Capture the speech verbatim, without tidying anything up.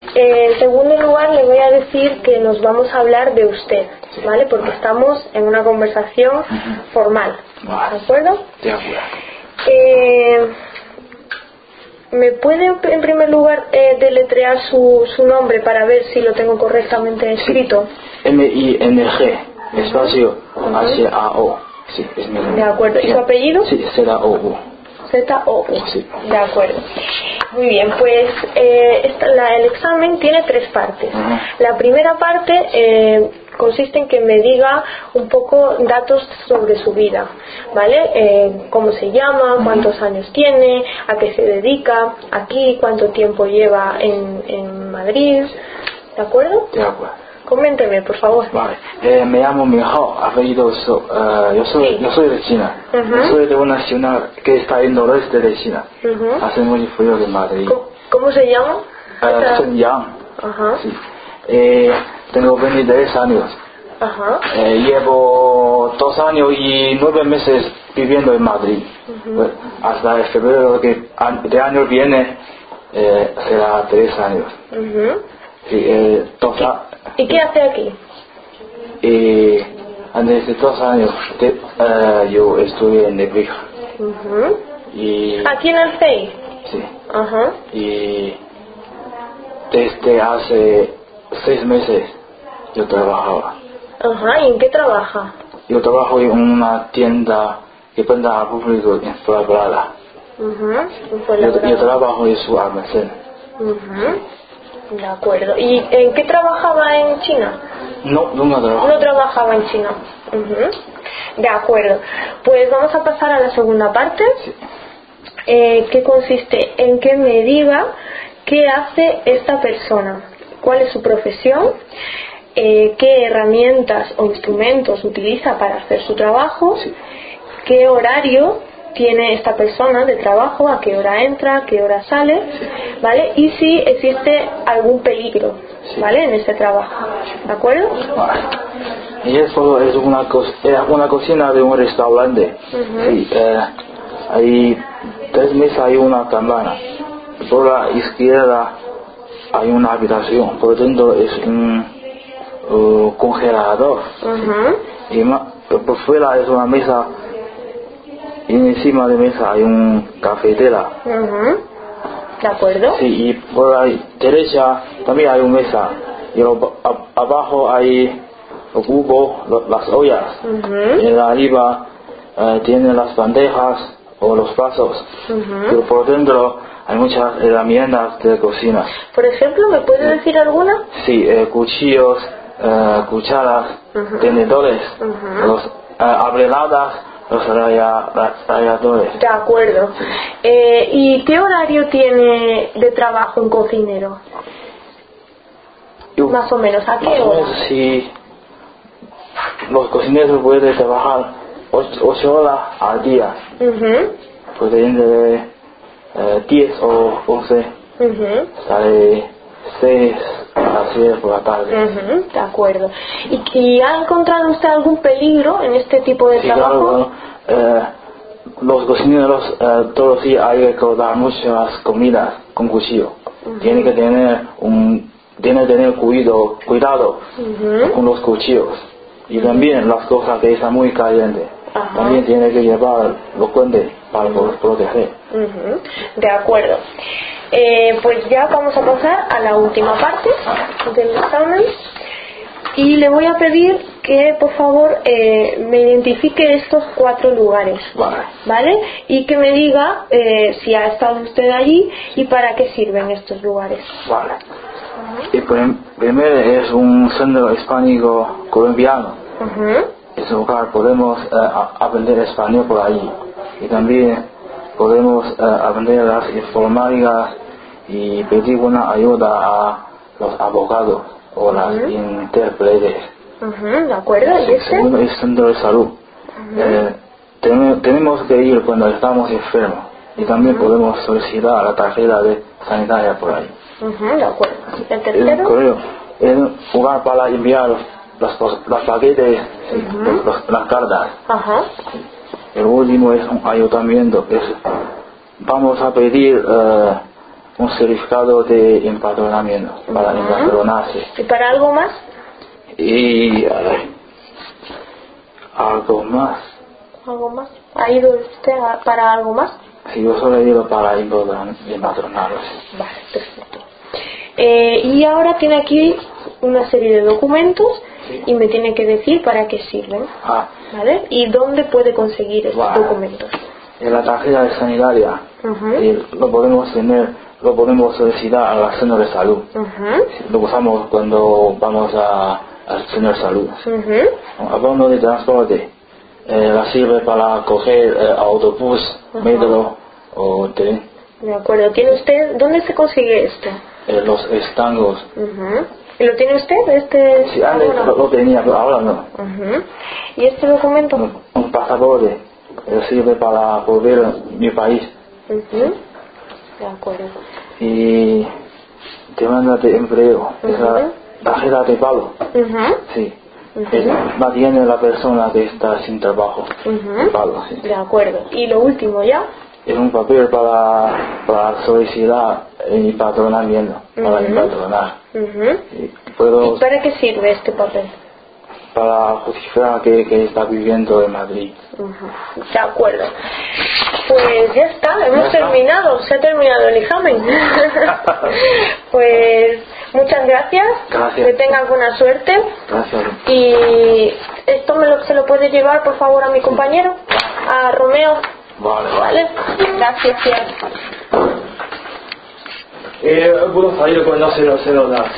Eh, en segundo lugar, le voy a decir que nos vamos a hablar de usted, ¿vale? Porque estamos en una conversación formal, ¿de acuerdo? De acuerdo. Eh, ¿Me puede en primer lugar eh, deletrear su, su nombre para ver si lo tengo correctamente escrito? M I N G, espacio H A O. Sí, es mi nombre. De acuerdo. ¿Y su apellido? Sí, Z O U. Z O U. Sí. De acuerdo. Muy bien, pues eh, esta, la, el examen tiene tres partes. Uh-huh. La primera parte eh, consiste en que me diga un poco datos sobre su vida, ¿vale? Eh, cómo se llama, cuántos años tiene, a qué se dedica, aquí, cuánto tiempo lleva en, en Madrid, ¿de acuerdo? De acuerdo. Coménteme, por favor. Vale, eh, me llamo Minhao, apellido So, uh, yo, soy, Sí. yo soy de China. Uh-huh. Yo soy de una ciudad que está en el noroeste de China. Uh-huh. Hace muy frío en Madrid. ¿Cómo, cómo se llama? Uh, Shenyang. Ajá. Sí. Eh, tengo veintitrés años. Ajá. Eh, llevo dos años y nueve meses viviendo en Madrid. Uh-huh. Pues, hasta el febrero que de año viene eh, será tres años. Uh-huh. Sí, eh, dos a- ¿Y qué hace aquí? Y antes de dos años de, uh, yo estuve en Nebrija. Uh-huh. Y ¿Aquí en el C E I? sí. Ajá. Y desde hace seis meses yo trabajaba. Ajá. ¿Y en qué trabaja? Yo trabajo en una tienda que vende al público en Fuenlabrada. Uh-huh. Yo, yo trabajo en su almacén. Uh-huh. De acuerdo. ¿Y en qué trabajaba en China? No, nunca trabajo. No trabajaba en China. Uh-huh. De acuerdo. Pues vamos a pasar a la segunda parte, Sí. eh, que consiste en que me diga qué hace esta persona, cuál es su profesión, eh, qué herramientas o instrumentos utiliza para hacer su trabajo, Sí. qué horario tiene esta persona de trabajo, a qué hora entra, a qué hora sale, ¿vale? Y si existe algún peligro, Sí. ¿vale? En ese trabajo, ¿de acuerdo? Vale. Y eso es una, co- es una cocina de un restaurante. Uh-huh. Sí, eh, hay tres mesas y una campana. Por la izquierda hay una habitación, por dentro es un uh, congelador. Uh-huh. Y ma- por fuera es una mesa y encima de mesa hay un cafetera. Uh-huh. ¿De acuerdo? Sí, y por la derecha también hay una mesa. Y lo- a- abajo hay el cubo, lo- las ollas. Uh-huh. Y arriba eh, tiene las bandejas o los vasos. Uh-huh. Pero por dentro hay muchas herramientas de cocina. Por ejemplo, ¿me puede decir alguna? Sí, eh, cuchillos, eh, cucharas, Ujú. tenedores, Ujú. los eh, abreladas, los raya- ra- ralladores. De acuerdo. Eh, ¿Y qué horario tiene de trabajo un cocinero? Yo- Más o menos, ¿a qué más o hora? menos, si los cocineros pueden trabajar ocho, ocho horas al día, Uh-huh. pueden de eh, diez o once, Uh-huh. sale seis a siete por la tarde. Uh-huh. De acuerdo. ¿Y, ¿Y ha encontrado usted algún peligro en este tipo de Sí, trabajo? claro, eh, los cocineros eh, todos los días hay que cortar muchas comidas con cuchillo. Ujú. Tiene que tener un tiene que tener cuidado, cuidado Ujú. con los cuchillos. Y también las cosas que están muy calientes. Ajá. También tiene que llevar los guantes para Ujú. proteger. Ujú. De acuerdo. Eh, pues ya vamos a pasar a la última parte del examen y le voy a pedir que por favor eh, me identifique estos cuatro lugares, Vale. ¿vale? Y que me diga eh, si ha estado usted allí y para qué sirven estos lugares. Vale. Y prim- primero es un centro hispánico colombiano. Ujú. Ese lugar podemos eh, a- aprender español por ahí. Y también podemos eh, aprender las informáticas y pedir una ayuda a los abogados o las Ujú. intérpretes. Ujú. ¿De acuerdo? ¿Y El este? segundo es centro de salud. Eh, tenemos, tenemos que ir cuando estamos enfermos. Y también Ujú. podemos solicitar la tarjeta de sanitaria por ahí. Ujú. De acuerdo. ¿El El tercero? correo es un lugar para enviar los, los, los paquetes, sí, Ujú. los- los- las cartas. Ajá. El último es un ayuntamiento. Es, vamos a pedir eh, un certificado de empadronamiento para Ujú. empadronarse. ¿Y para algo más? Y a ver, algo más. ¿Algo más? ¿Ha ido usted a- para algo más? Si yo solo he ido para empadron- empadronarse. Vale, perfecto. Eh, y ahora tiene aquí una serie de documentos Sí. y me tiene que decir para qué sirven, Ah, ¿vale? Y dónde puede conseguir estos Vale. documentos. en la tarjeta de sanitaria Ujú, y lo podemos tener, lo podemos solicitar al centro de salud. ujú, Lo usamos cuando vamos a, al centro de salud. ujú. Hablando de transporte, eh, la sirve para coger eh, autobús, Ajá. metro o tren. De acuerdo. ¿Tiene usted? ¿Dónde se consigue esto? Eh, los estangos. Ujú. ¿Y lo tiene usted? Este. Si antes Ah, lo, lo tenía, pero ahora no. Ujú. ¿Y este documento? Un, un pasaporte eh, sirve para volver a mi país. Ujú. De acuerdo. Y demanda de empleo, esa Ujú. tarjeta de paro. Ujú. Sí. Ujú. Es- la tiene la persona que está sin trabajo. Ujú. De paro, sí. De acuerdo. Y lo último ya. Es un papel para, para solicitar el empadronamiento, para Ujú. empadronar. Ujú. Y puedo, ¿Y para qué sirve este papel? para justificar que, que está viviendo en Madrid. Ujú. De acuerdo. Pues ya está, hemos Ya está. terminado, se ha terminado el examen. Pues muchas gracias. Gracias. Que tenga buena suerte. Gracias. Y esto me lo, se lo puede llevar por favor a mi compañero, a Romeo. Vale, Vale, gracias. Eh, puedo salir cuando se lo, se lo da.